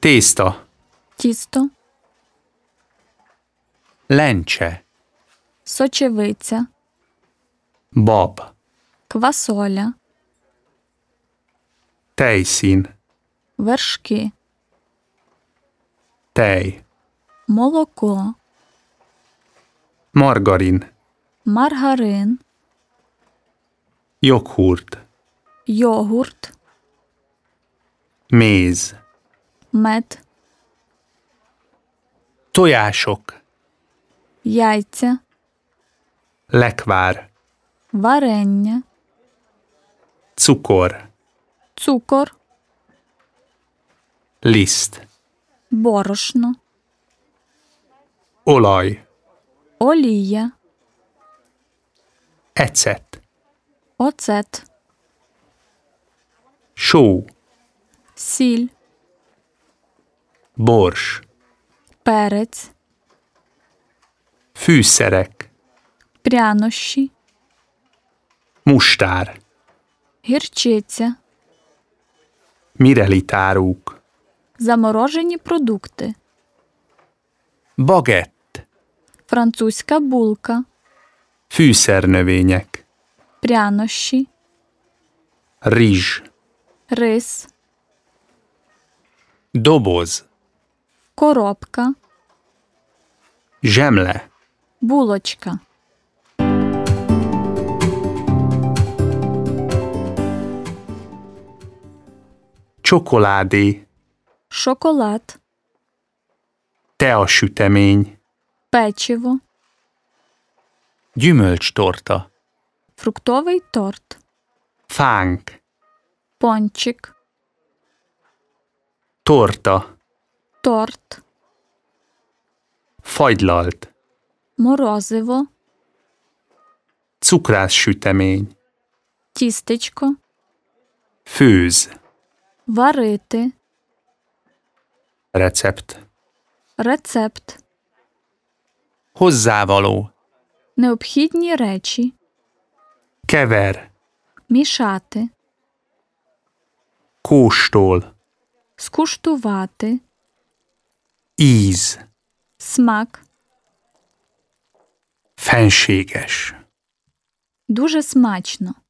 Tészta. тісто, Lencse. сочевиця, Bab. квасоля, Tejszín. вершки, Tej. молоко, Margarin. маргарин, Joghurt. йогурт, Méz. мед, Tojások. яйця, Lekvár. варення, Cukor. цукор, Liszt. борошно, Olaj. олія, Ecet. оцет, Só. сіль, Bors. перець, Fűszerek. прянощі, Mustár. гірчиця, Mirelitárúk. заморожені продукти, Bagett. французька булка, Fűszernövények. прянощі, Rizs. рис, Doboz. коробка, Zsemle. булочка. Csokoládé. Шоколад, Teasütemény. печиво, Gyümölcstorta. фруктовий торт, Fánk. пончик, Torta. торт, Fagylalt. морозиво, Cukrászsütemény. тістечко, Főz. варити, Recept. рецепт, Hozzávaló. необхідні речі, Kever. мішати, Kóstol. скуштувати, Íz. смак, Fenséges. дуже смачно.